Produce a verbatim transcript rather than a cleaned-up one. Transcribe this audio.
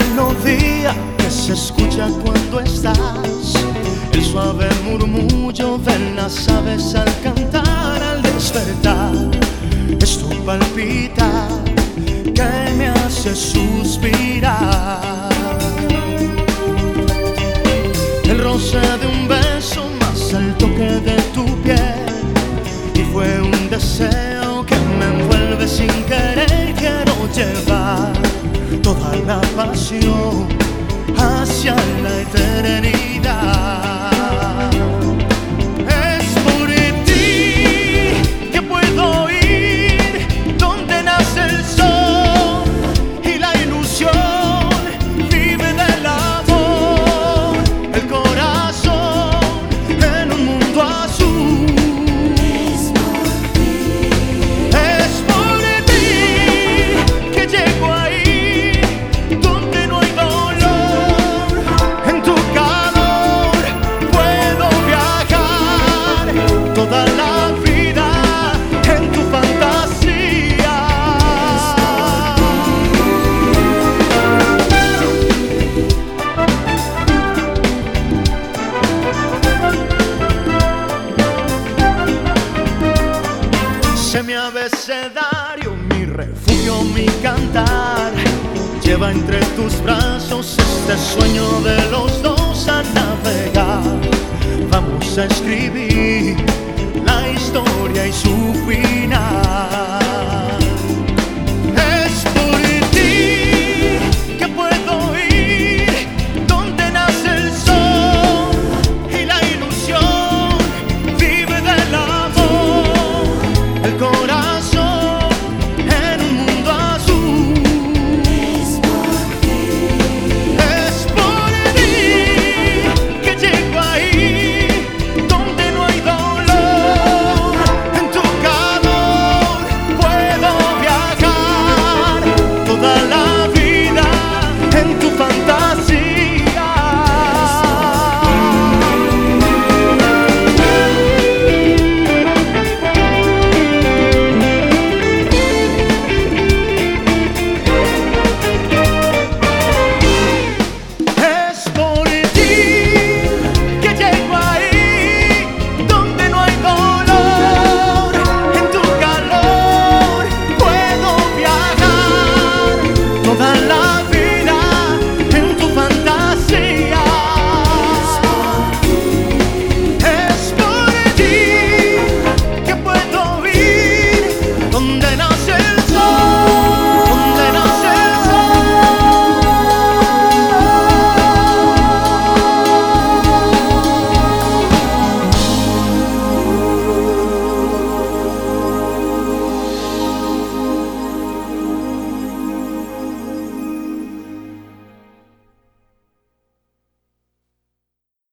melodía que se escucha cuando estás, el suave murmullo de las aves al cantar, al despertar. Es tu palpitar que me hace suspirar. El roce de un beso más al toque de tu piel, y fue un deseo que me envuelve sin querer. Quiero llevar toda la pasión hacia la eternidad. Es por ti que puedo ir donde nace el sol y la ilusión vive del amor, el corazón en un mundo azul. Es por ti, es por ti que llego ahí donde no hay dolor. En tu calor puedo viajar toda la vida en tu fantasía. Sé mi abecedario, mi refugio, mi cantar. Lleva entre tus brazos este sueño de los dos a navegar. Vamos a escribir